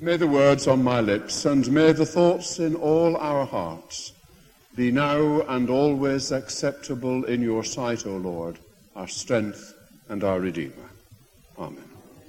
May the words on my lips and may the thoughts in all our hearts be now and always acceptable in your sight, O Lord, our strength and our Redeemer. Amen.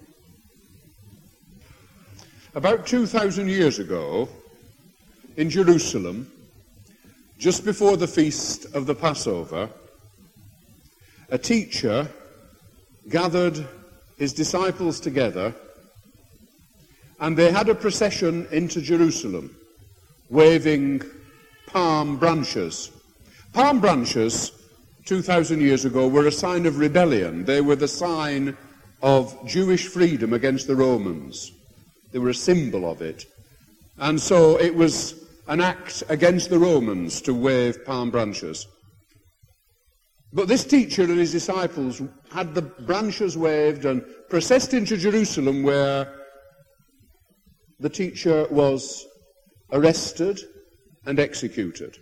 About 2,000 years ago, in Jerusalem, just before the feast of the Passover, a teacher gathered his disciples together, and they had a procession into Jerusalem, waving palm branches. Palm branches, 2,000 years ago, were a sign of rebellion. They were the sign of Jewish freedom against the Romans. They were a symbol of it. And so it was an act against the Romans to wave palm branches. But this teacher and his disciples had the branches waved and processed into Jerusalem, where the teacher was arrested and executed.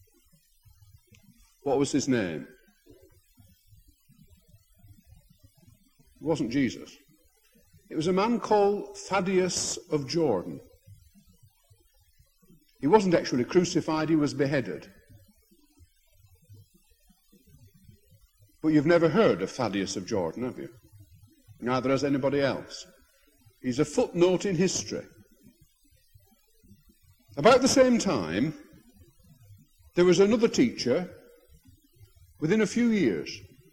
What was his name? It wasn't Jesus. It was a man called Thaddeus of Jordan. He wasn't actually crucified, he was beheaded. But you've never heard of Thaddeus of Jordan, have you? Neither has anybody else. He's a footnote in history. About the same time, there was another teacher within a few years.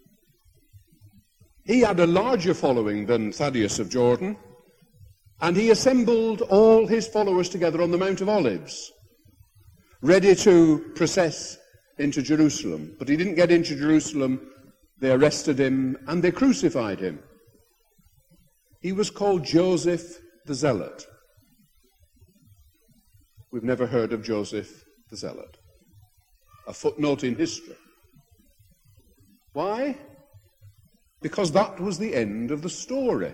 He had a larger following than Thaddeus of Jordan, and he assembled all his followers together on the Mount of Olives, ready to process into Jerusalem. But he didn't get into Jerusalem. They arrested him and they crucified him. He was called Joseph the Zealot. We've never heard of Joseph the Zealot. A footnote in history. Why? Because that was the end of the story.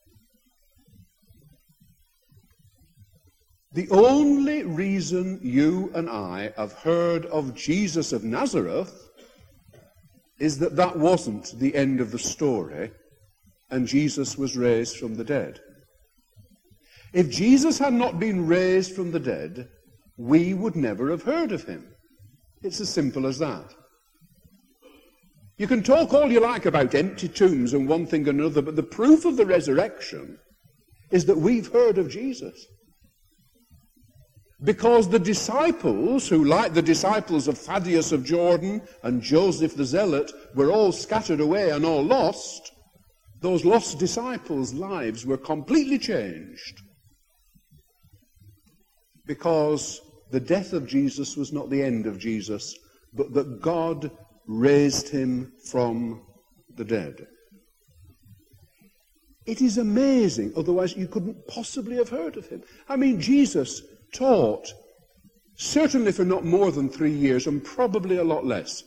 The only reason you and I have heard of Jesus of Nazareth is that that wasn't the end of the story, and Jesus was raised from the dead. If Jesus had not been raised from the dead, we would never have heard of him. It's as simple as that. You can talk all you like about empty tombs and one thing and another, but the proof of the resurrection is that we've heard of Jesus. Because the disciples, who, like the disciples of Thaddeus of Jordan and Joseph the Zealot, were all scattered away and all lost, those lost disciples' lives were completely changed. Because the death of Jesus was not the end of Jesus, but that God raised him from the dead. It is amazing, otherwise you couldn't possibly have heard of him. I mean, Jesus taught, certainly for not more than 3 years, and probably a lot less.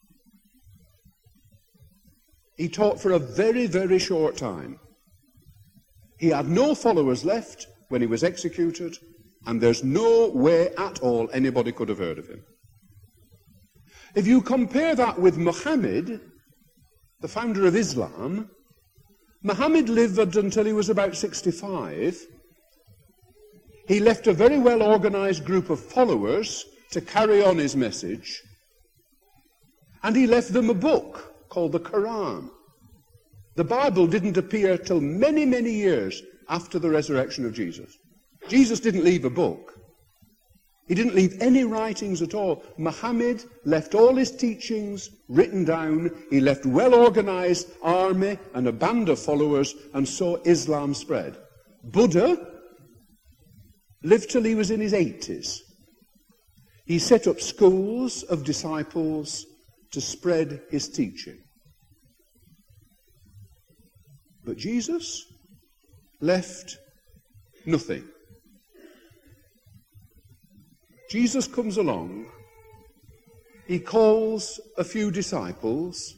He taught for a very, very short time. He had no followers left when he was executed, and there's no way at all anybody could have heard of him. If you compare that with Muhammad, the founder of Islam, Muhammad lived until he was about 65. He left a very well-organized group of followers to carry on his message, and he left them a book called the Quran. The Bible didn't appear till many, many years after the resurrection of Jesus. Jesus didn't leave a book. He didn't leave any writings at all. Muhammad left all his teachings written down. He left a well-organized army and a band of followers, and so Islam spread. Buddha lived till he was in his 80s. He set up schools of disciples to spread his teaching. But Jesus left nothing. Jesus comes along, he calls a few disciples,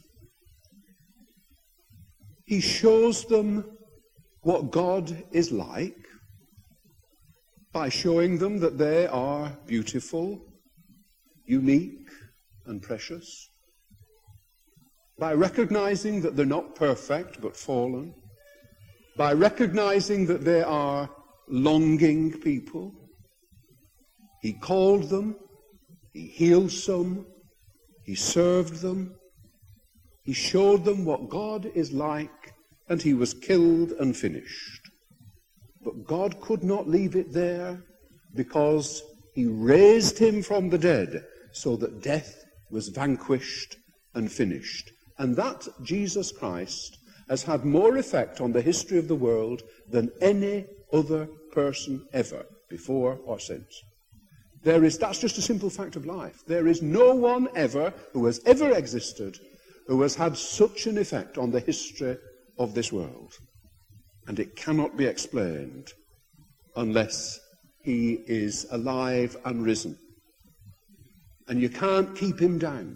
he shows them what God is like by showing them that they are beautiful, unique, and precious, by recognizing that they're not perfect but fallen, by recognizing that they are longing people. He called them, he healed some, he served them, he showed them what God is like, and he was killed and finished. But God could not leave it there, because he raised him from the dead so that death was vanquished and finished. And that Jesus Christ has had more effect on the history of the world than any other person ever, before or since. That's just a simple fact of life. There is no one ever who has ever existed who has had such an effect on the history of this world. And it cannot be explained unless he is alive and risen. And you can't keep him down.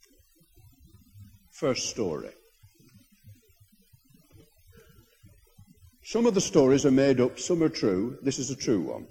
First story. Some of the stories are made up, some are true. This is a true one.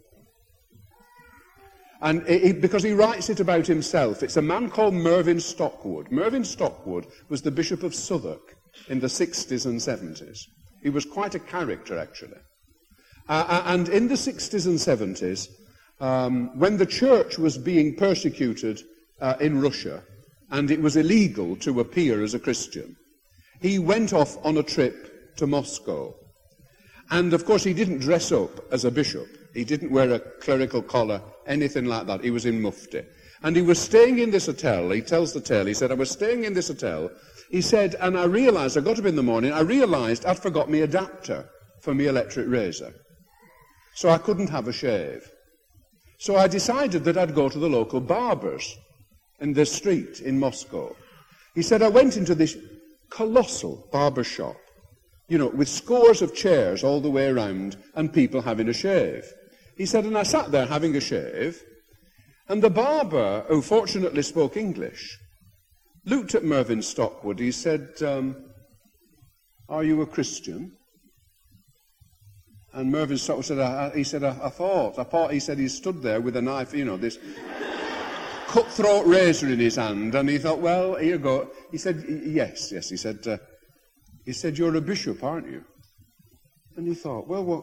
And because he writes it about himself, it's a man called Mervyn Stockwood. Mervyn Stockwood was the Bishop of Southwark in the 60s and 70s. He was quite a character, actually. And in the 60s and 70s, when the church was being persecuted in Russia, and it was illegal to appear as a Christian, he went off on a trip to Moscow. And, of course, he didn't dress up as a bishop. He didn't wear a clerical collar, anything like that. He was in mufti. And he was staying in this hotel. He tells the tale. He said, I was staying in this hotel. He said, and I got up in the morning, I realized I'd forgot my adapter for my electric razor. So I couldn't have a shave. So I decided that I'd go to the local barbers in the street in Moscow. He said, I went into this colossal barber shop, with scores of chairs all the way around and people having a shave. He said, and I sat there having a shave, and the barber, who fortunately spoke English, looked at Mervyn Stockwood. He said, are you a Christian? And Mervyn Stockwood said, I thought, he said he stood there with a knife, this cutthroat razor in his hand, and he thought, well, here you go. He said, yes, he said, you're a bishop, aren't you? And he thought, well,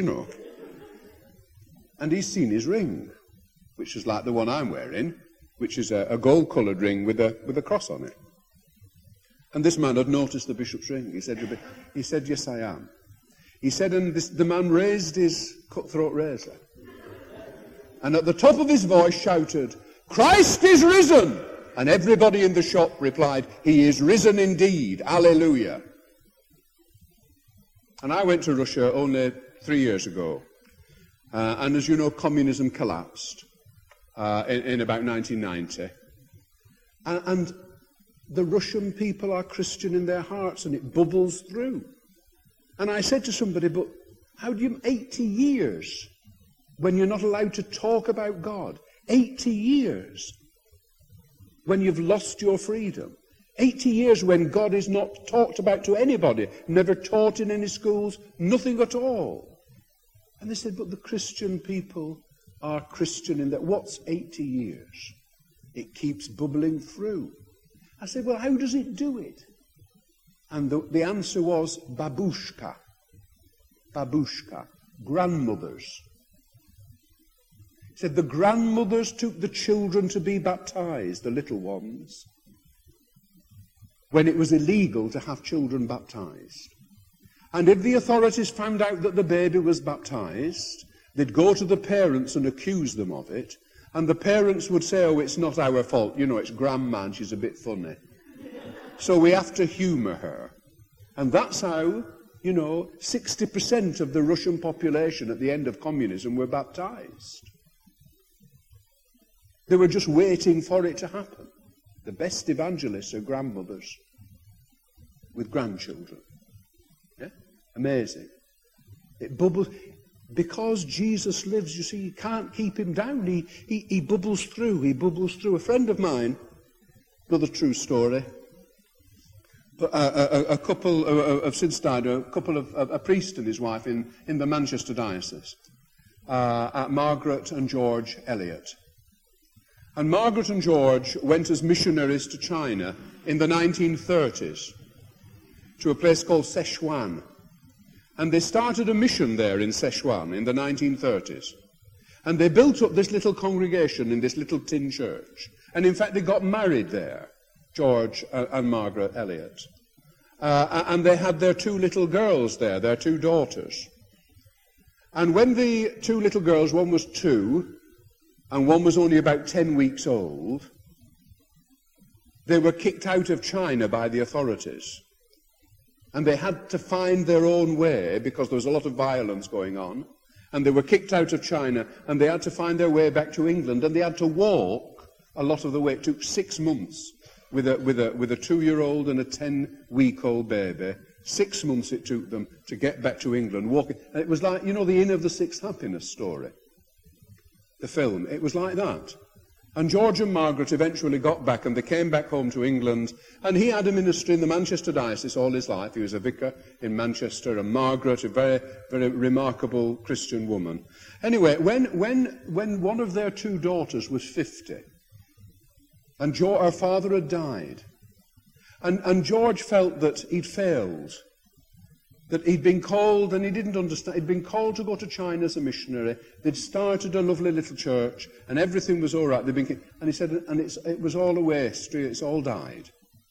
And he's seen his ring, which is like the one I'm wearing, which is a gold-coloured ring with a cross on it. And this man had noticed the bishop's ring. He said, yes, I am. He said, and the man raised his cutthroat razor, and at the top of his voice shouted, Christ is risen! And everybody in the shop replied, he is risen indeed, hallelujah. And I went to Russia only 3 years ago. And as you know, communism collapsed in about 1990. And the Russian people are Christian in their hearts, and it bubbles through. And I said to somebody, but how do you, 80 years, when you're not allowed to talk about God? 80 years when you've lost your freedom. 80 years when God is not talked about to anybody, never taught in any schools, nothing at all. And they said, but the Christian people are Christian in that. What's 80 years? It keeps bubbling through. I said, well, how does it do it? And the answer was babushka. Babushka. Grandmothers. He said the grandmothers took the children to be baptized, the little ones, when it was illegal to have children baptized. And if the authorities found out that the baby was baptized, they'd go to the parents and accuse them of it, and the parents would say, oh, it's not our fault, it's Grandma and she's a bit funny. So we have to humour her. And that's how, 60% of the Russian population at the end of communism were baptized. They were just waiting for it to happen. The best evangelists are grandmothers with grandchildren. Yeah? Amazing. It bubbles. Because Jesus lives, you see, you can't keep him down. He bubbles through. He bubbles through. A friend of mine, another true story, a couple of since died, a priest and his wife in the Manchester diocese, Margaret and George Elliot. And Margaret and George went as missionaries to China in the 1930s to a place called Sichuan. And they started a mission there in Sichuan in the 1930s. And they built up this little congregation in this little tin church. And in fact, they got married there, George and Margaret Elliott. And they had their 2 little girls there, their 2 daughters. And when the 2 little girls, one was 2, and one was only about 10 weeks old, they were kicked out of China by the authorities. And they had to find their own way because there was a lot of violence going on. And they were kicked out of China, and they had to find their way back to England, and they had to walk a lot of the way. It took 6 months with a 2-year-old and a 10-week-old baby. 6 months it took them to get back to England, walking. And it was like, you know, the Inn of the Sixth Happiness story, the film. It was like that. And George and Margaret eventually got back, and they came back home to England, and he had a ministry in the Manchester diocese all his life. He was a vicar in Manchester, and Margaret, a very, very remarkable Christian woman. Anyway, when one of their 2 daughters was 50, and her father had died, and George felt that he'd failed, that he'd been called, and he didn't understand, he'd been called to go to China as a missionary. They'd started a lovely little church, and everything was all right. And he said, and it was all a waste, it's all died.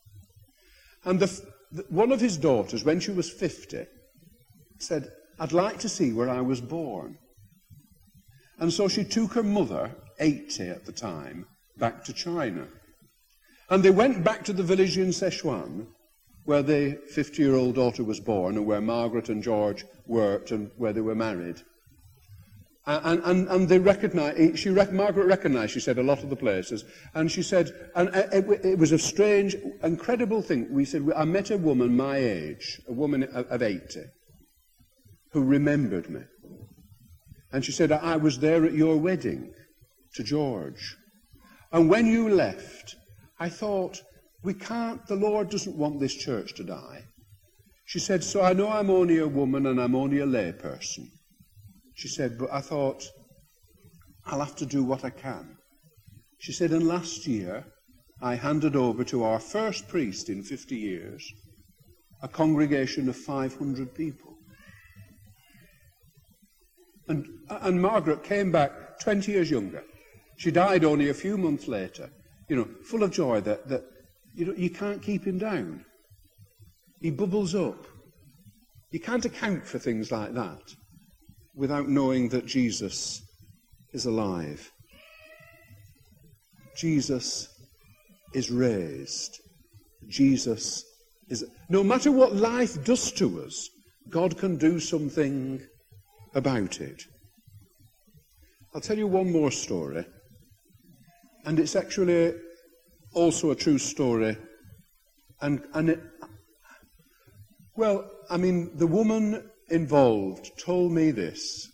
And one of his daughters, when she was 50, said, I'd like to see where I was born. And so she took her mother, 80 at the time, back to China. And they went back to the village in Sichuan, where the 50-year-old daughter was born, and where Margaret and George worked, and where they were married. And they recognized, Margaret recognized, she said, a lot of the places. And she said, and it was a strange, incredible thing. We said, I met a woman my age, a woman of 80, who remembered me. And she said, I was there at your wedding to George. And when you left, I thought, the Lord doesn't want this church to die. She said, so I know I'm only a woman and I'm only a lay person. She said, but I thought, I'll have to do what I can. She said, and last year, I handed over to our first priest in 50 years a congregation of 500 people. And Margaret came back 20 years younger. She died only a few months later, full of joy that you can't keep him down. He bubbles up. You can't account for things like that without knowing that Jesus is alive. Jesus is raised. Jesus is... No matter what life does to us, God can do something about it. I'll tell you one more story, and it's actually also a true story. The woman involved told me this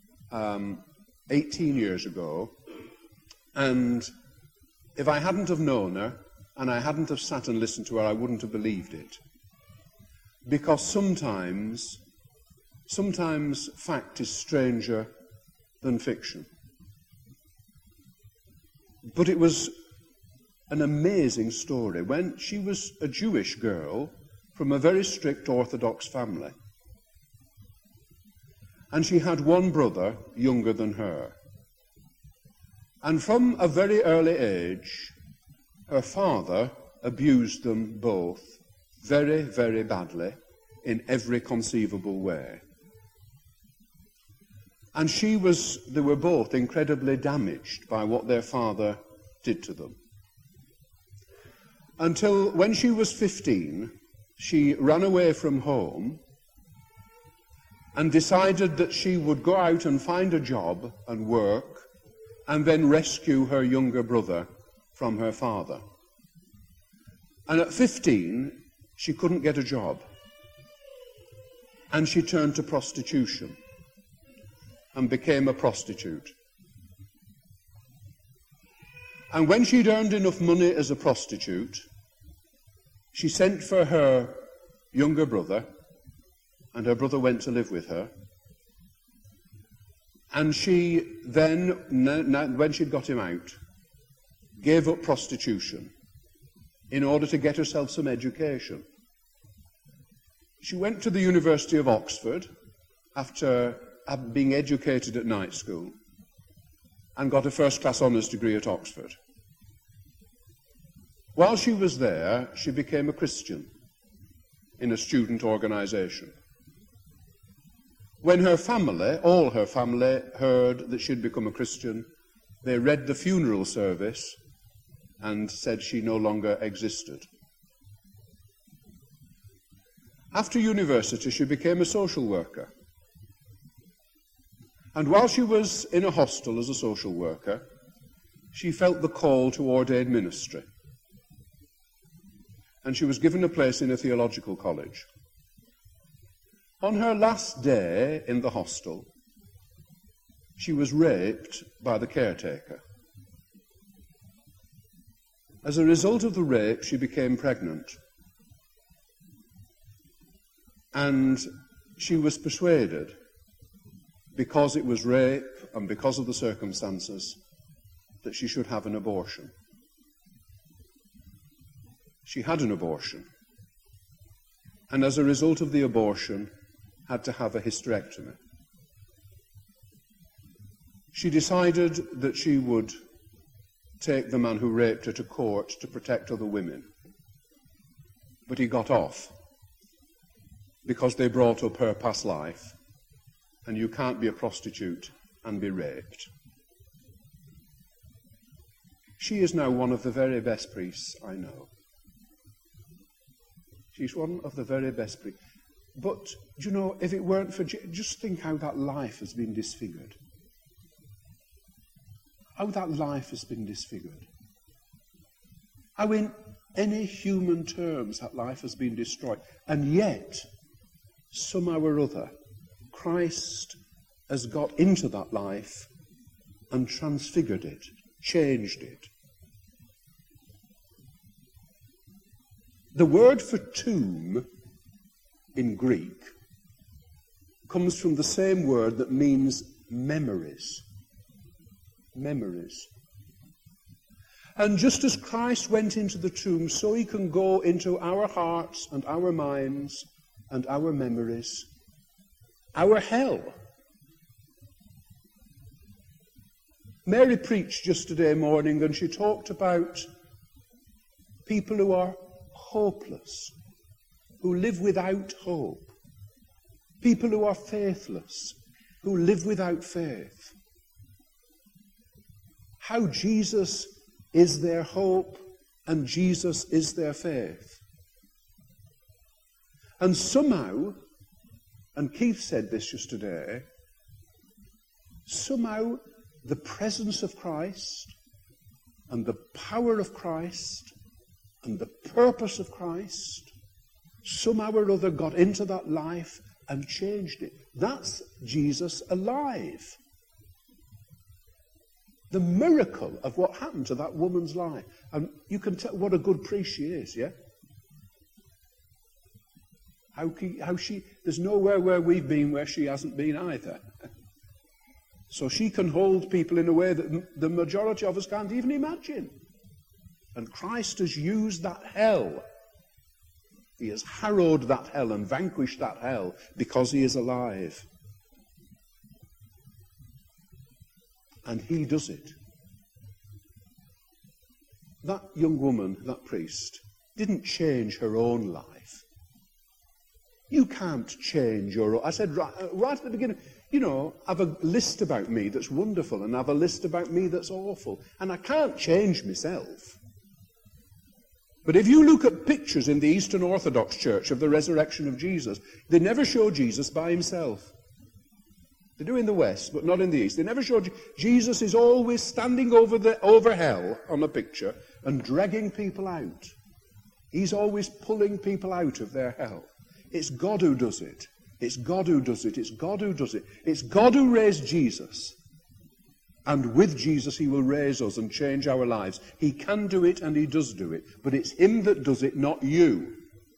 18 years ago, and if I hadn't have known her, and I hadn't have sat and listened to her, I wouldn't have believed it. Because sometimes fact is stranger than fiction. But it was an amazing story. When she was a Jewish girl from a very strict Orthodox family, and she had one brother younger than her. And from a very early age, her father abused them both very, very badly in every conceivable way. And they were both incredibly damaged by what their father did to them. Until when she was 15, she ran away from home and decided that she would go out and find a job and work and then rescue her younger brother from her father. And at 15, she couldn't get a job. And she turned to prostitution and became a prostitute. And when she'd earned enough money as a prostitute, she sent for her younger brother, and her brother went to live with her. And she then, when she'd got him out, gave up prostitution in order to get herself some education. She went to the University of Oxford, after being educated at night school and got a first-class honours degree at Oxford. While she was there, she became a Christian in a student organisation. When her family, all her family, heard that she'd become a Christian, they read the funeral service and said she no longer existed. After university, she became a social worker. And while she was in a hostel as a social worker, she felt the call to ordain ministry. And she was given a place in a theological college. On her last day in the hostel, she was raped by the caretaker. As a result of the rape, she became pregnant. And she was persuaded, because it was rape and because of the circumstances, that she should have an abortion. She had an abortion, and as a result of the abortion, had to have a hysterectomy. She decided that she would take the man who raped her to court to protect other women. But he got off, because they brought up her past life, and you can't be a prostitute and be raped. She is now one of the very best priests I know. She's one of the very best priests. But, you know, if it weren't for... just think how that life has been disfigured. How that life has been disfigured. How in any human terms that life has been destroyed. And yet, somehow or other, Christ has got into that life and transfigured it, changed it. The word for tomb in Greek comes from the same word that means memories. Memories. And just as Christ went into the tomb, so he can go into our hearts and our minds and our memories, our hell. Mary preached yesterday morning and she talked about people who are hopeless, who live without hope, people who are faithless, who live without faith. How Jesus is their hope and Jesus is their faith. And somehow, and Keith said this yesterday, somehow the presence of Christ and the power of Christ and the purpose of Christ somehow or other got into that life and changed it. That's Jesus alive. The miracle of what happened to that woman's life. And you can tell what a good priest she is, yeah? There's nowhere where we've been where she hasn't been either. So she can hold people in a way that the majority of us can't even imagine. And Christ has used that hell. He has harrowed that hell and vanquished that hell because he is alive. And he does it. That young woman, that priest, didn't change her own life. You can't change your own. I said right at the beginning, you know, I have a list about me that's wonderful and I have a list about me that's awful. And I can't change myself. But if you look at pictures in the Eastern Orthodox Church of the resurrection of Jesus, they never show Jesus by himself. They do in the West, but not in the East. They never show Jesus is always standing over hell on a picture and dragging people out. He's always pulling people out of their hell. It's God who does it. It's God who does it. It's God who does it. It's God who raised Jesus. And with Jesus he will raise us and change our lives. He can do it and he does do it. But it's him that does it, not you.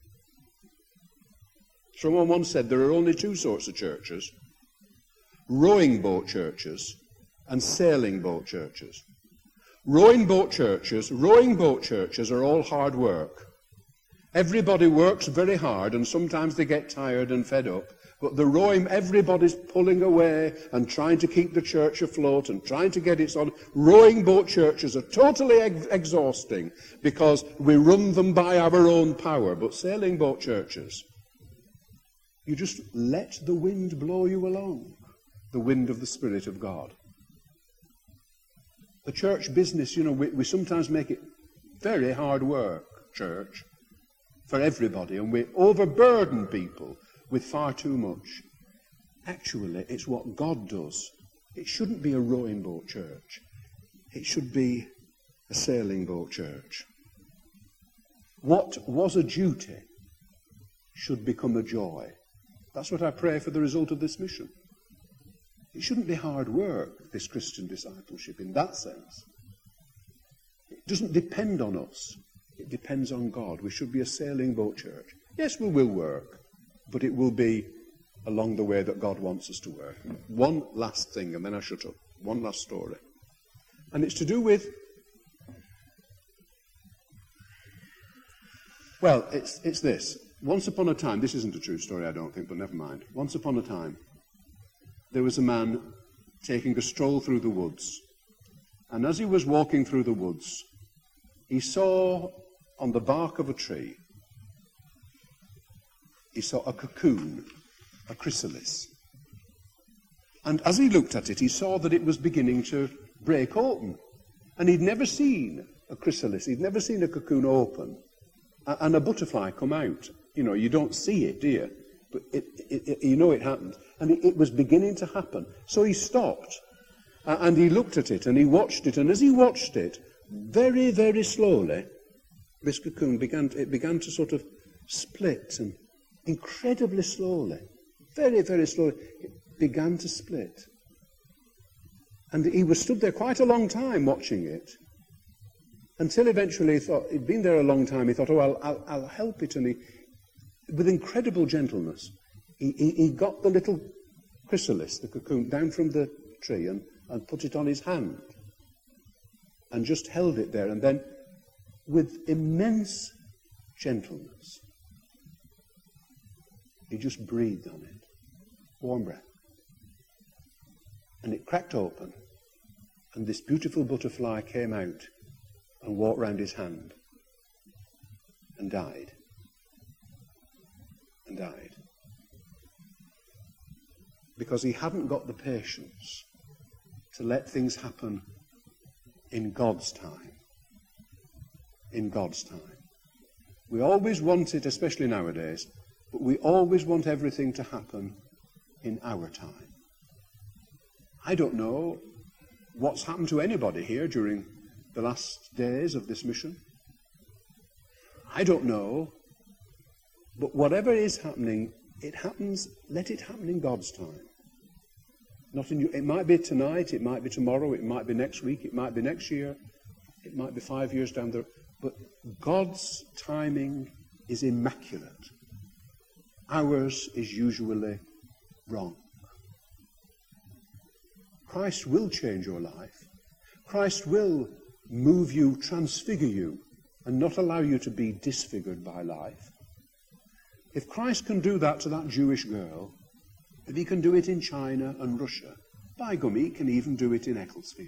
Someone once said there are only two sorts of churches. Rowing boat churches and sailing boat churches. Rowing boat churches are all hard work. Everybody works very hard and sometimes they get tired and fed up. But the rowing, everybody's pulling away and trying to keep the church afloat and trying to get it on. Rowing boat churches are totally exhausting because we run them by our own power. But sailing boat churches, you just let the wind blow you along, the wind of the Spirit of God. The church business, we sometimes make it very hard work, church, for everybody, and we overburden people with far too much. Actually, it's what God does. It shouldn't be a rowing boat church. It should be a sailing boat church. What was a duty should become a joy. That's what I pray for the result of this mission. It shouldn't be hard work, this Christian discipleship, in that sense. It doesn't depend on us. It depends on God. We should be a sailing boat church. Yes, we will work, but it will be along the way that God wants us to work. One last thing, and then I shut up. One last story. And it's to do with, well, it's this. Once upon a time, this isn't a true story, I don't think, but never mind. Once upon a time, there was a man taking a stroll through the woods. And as he was walking through the woods, he saw on the bark of a tree, he saw a cocoon, a chrysalis. And as he looked at it, he saw that it was beginning to break open. And he'd never seen a chrysalis, he'd never seen a cocoon open and a butterfly come out. You don't see it, do you? But it happened. And it was beginning to happen. So he stopped and he looked at it and he watched it. And as he watched it, very, very slowly, this cocoon began to sort of split, and incredibly slowly, very, very slowly, it began to split. And he was stood there quite a long time watching it, until eventually he thought, he'd been there a long time, he thought, I'll help it. And he, with incredible gentleness, he got the little chrysalis, the cocoon, down from the tree and put it on his hand and just held it there. And then, with immense gentleness, he just breathed on it, warm breath. And it cracked open, and this beautiful butterfly came out and walked round his hand and died. And died. Because he hadn't got the patience to let things happen in God's time. In God's time. We always want it, especially nowadays, but we always want everything to happen in our time. I don't know what's happened to anybody here during the last days of this mission. I don't know. But whatever is happening, it happens, let it happen in God's time. Not in you. It might be tonight, it might be tomorrow, it might be next week, it might be next year, it might be 5 years down the road. But God's timing is immaculate. Ours is usually wrong. Christ will change your life. Christ will move you, transfigure you, and not allow you to be disfigured by life. If Christ can do that to that Jewish girl, if he can do it in China and Russia, by gum, he can even do it in Ecclesfield.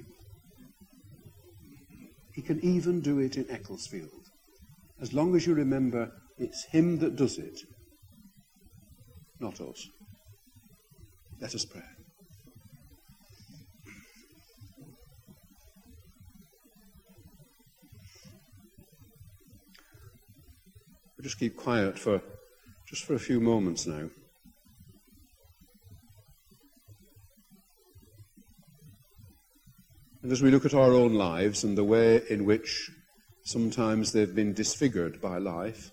He can even do it in Ecclesfield. As long as you remember, it's him that does it, not us. Let us pray. We'll just keep quiet for a few moments now. And as we look at our own lives and the way in which sometimes they've been disfigured by life,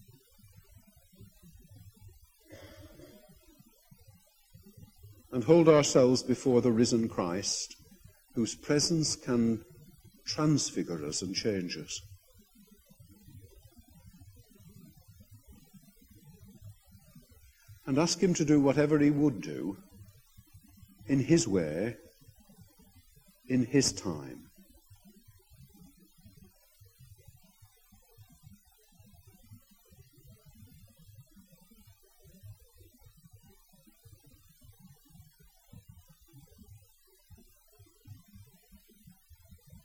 and hold ourselves before the risen Christ, whose presence can transfigure us and change us. And ask him to do whatever he would do in his way, in his time.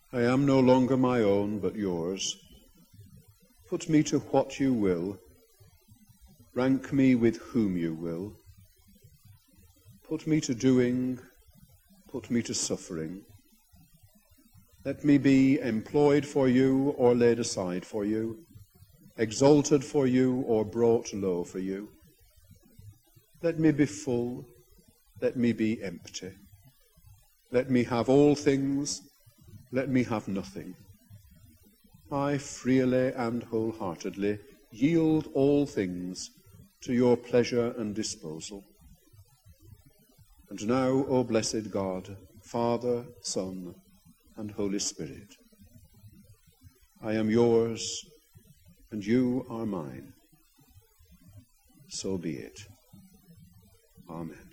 I am no longer my own, but yours. Put me to what you will. Rank me with whom you will. Put me to doing, put me to suffering. Let me be employed for you or laid aside for you, exalted for you or brought low for you. Let me be full, let me be empty. Let me have all things, let me have nothing. I freely and wholeheartedly yield all things to your pleasure and disposal. And now, O blessed God, Father, Son, and Holy Spirit, I am yours, and you are mine. So be it. Amen.